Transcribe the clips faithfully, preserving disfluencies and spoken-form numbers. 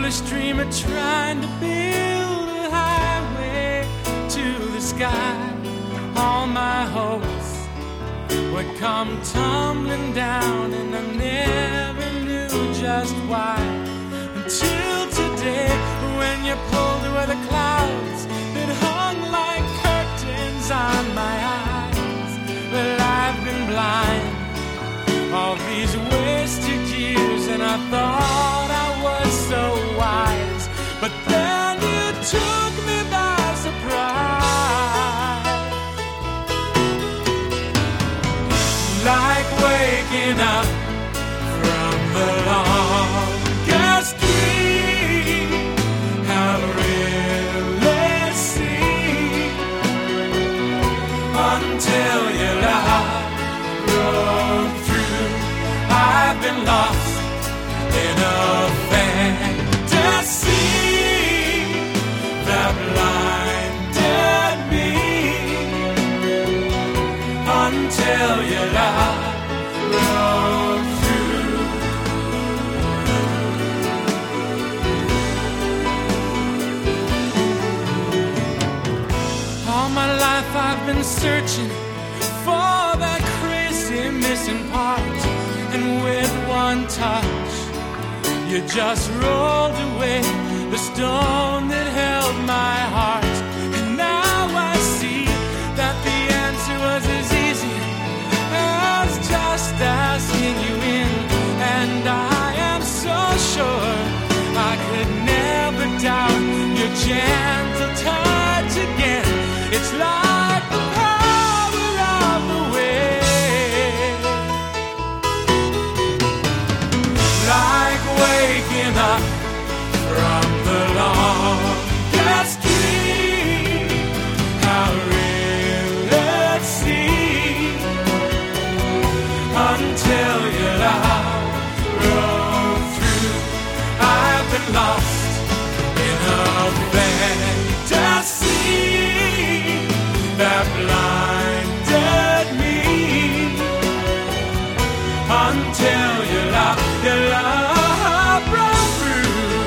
foolish dreamer trying to build a highway to the sky. All my hopes would come tumbling down, and I never knew just why. Until today, when you pulled away the clouds that hung like curtains on my eyes. Well, I've been blind all these wasted years, and I thought I was so wise. But then you took me by surprise, like waking up from the longest dream I've really seen, until your light broke through. I've been lost in a fantasy that blinded me, until your light broke through. All my life I've been searching for that crazy missing part, and with one touch you just rolled away the stone that held my heart. And now I see that the answer was as easy as just asking you in. And I am so sure I could never doubt your gentle touch again. It's like the power of the wind, like waking up from the longest dream I really see, until your light broke through. I've been lost in a fantasy that blinded me, until your light, your light broke through.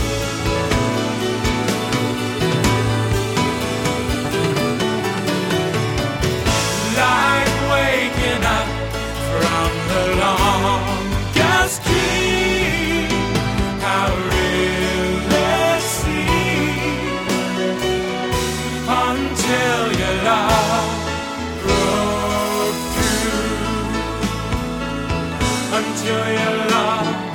Like waking up from the longest dream I really see, until your love broke through, until your love